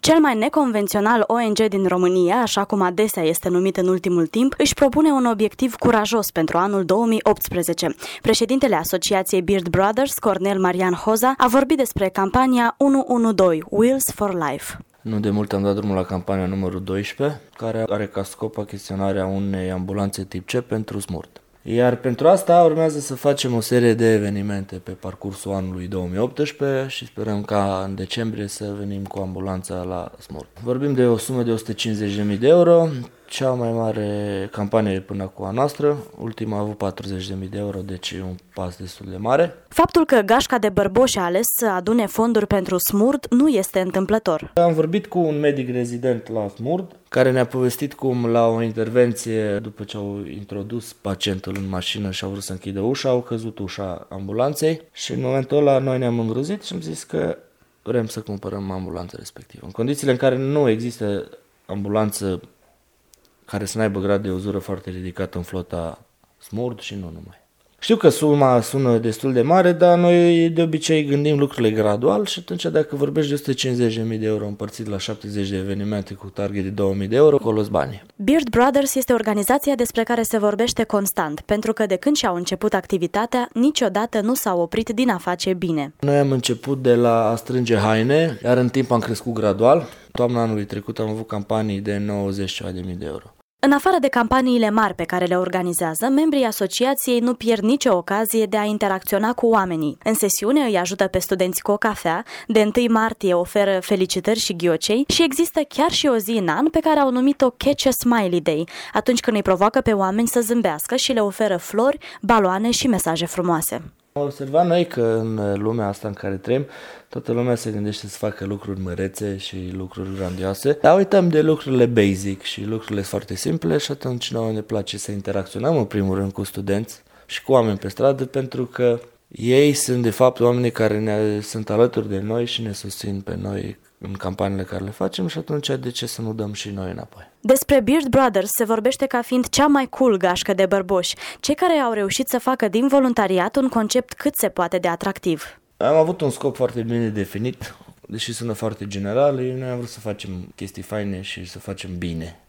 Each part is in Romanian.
Cel mai neconvențional ONG din România, așa cum adesea este numit în ultimul timp, își propune un obiectiv curajos pentru anul 2018. Președintele Asociației Beard Brothers, Cornel Marian Hoza, a vorbit despre campania 112, Wheels for Life. Nu de mult am dat drumul la campania numărul 12, care are ca scop achiziționarea unei ambulanțe tip C pentru SMURD. Iar pentru asta urmează să facem o serie de evenimente pe parcursul anului 2018 și sperăm ca în decembrie să venim cu ambulanța la SMURD. Vorbim de o sumă de 150.000 de euro, cea mai mare campanie până acum a noastră, ultima a avut 40.000 de euro, deci un pas destul de mare. Faptul că Gașca de Bărboși a ales să adune fonduri pentru SMURD nu este întâmplător. Am vorbit cu un medic rezident la SMURD, care ne-a povestit cum la o intervenție, după ce au introdus pacientul în mașină și au vrut să închidă ușa, au căzut ușa ambulanței și în momentul ăla noi ne-am îngrozit și am zis că vrem să cumpărăm ambulanța respectivă. În condițiile în care nu există ambulanță care să n-aibă grad de uzură foarte ridicat în flota SMURD și nu numai. Știu că suma sună destul de mare, dar noi de obicei gândim lucrurile gradual și atunci dacă vorbești de 150.000 de euro împărțit la 70 de evenimente cu target de 2.000 de euro, acolo-s banii. Beard Brothers este organizația despre care se vorbește constant, pentru că de când și-au început activitatea, niciodată nu s-au oprit din a face bine. Noi am început de la a strânge haine, iar în timp am crescut gradual. Toamna anului trecut am avut campanii de 90.000 de euro. În afară de campaniile mari pe care le organizează, membrii asociației nu pierd nicio ocazie de a interacționa cu oamenii. În sesiune îi ajută pe studenți cu o cafea, de 1 martie oferă felicitări și ghiocei și există chiar și o zi în an pe care au numit-o Catch a Smiley Day, atunci când îi provoacă pe oameni să zâmbească și le oferă flori, baloane și mesaje frumoase. Am observat noi că în lumea asta în care trăim, toată lumea se gândește să facă lucruri mărețe și lucruri grandioase, dar uităm de lucrurile basic și lucrurile foarte simple și atunci nouă ne place să interacționăm în primul rând cu studenți și cu oameni pe stradă, pentru că ei sunt de fapt oamenii care sunt alături de noi și ne susțin pe noi în campaniile care le facem și atunci de ce să nu dăm și noi înapoi. Despre Beard Brothers se vorbește ca fiind cea mai cool gașcă de bărboși, cei care au reușit să facă din voluntariat un concept cât se poate de atractiv. Am avut un scop foarte bine definit, deși sună foarte general, noi am vrut să facem chestii faine și să facem bine.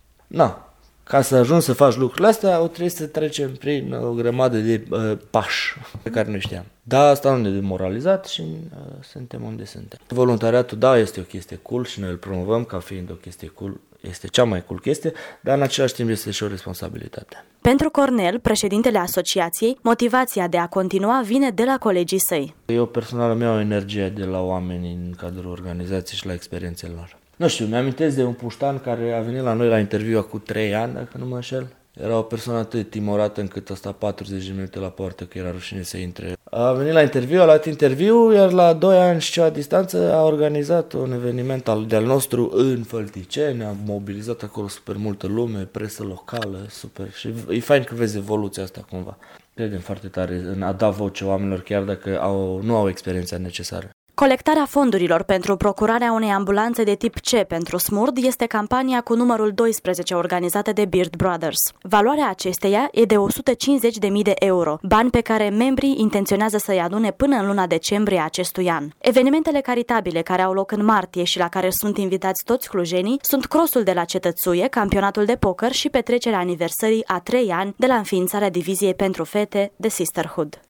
Ca să ajungi să faci lucrurile astea, trebuie să trecem prin o grămadă de pași pe care nu știam. Da, asta nu ne-a demoralizat și suntem unde suntem. Voluntariatul, da, este o chestie cool și noi îl promovăm ca fiind o chestie cool, este cea mai cool chestie, dar în același timp este și o responsabilitate. Pentru Cornel, președintele asociației, motivația de a continua vine de la colegii săi. Eu personal îmi iau energie de la oameni în cadrul organizației și la experiențele lor. Nu știu, mi-amintesc de un puștan care a venit la noi la interviu acum 3 ani, dacă nu mă înșel. Era o persoană atât de timorată încât a stat 40 de minute la poartă, că era rușine să intre. A venit la interviu, a luat interviu, iar la 2 ani și ceva distanță a organizat un eveniment de-al nostru în Fălticeni, ne-a mobilizat acolo super multă lume, presă locală, super. Și e fain că vezi evoluția asta cumva. Credem foarte tare în a da voce oamenilor, chiar dacă nu au experiența necesară. Colectarea fondurilor pentru procurarea unei ambulanțe de tip C pentru SMURD este campania cu numărul 12 organizată de Beard Brothers. Valoarea acesteia e de 150.000 de euro, bani pe care membrii intenționează să-i adune până în luna decembrie acestui an. Evenimentele caritabile care au loc în martie și la care sunt invitați toți clujenii sunt crossul de la Cetățuie, campionatul de poker și petrecerea aniversării a 3 ani de la înființarea diviziei pentru fete de Sisterhood.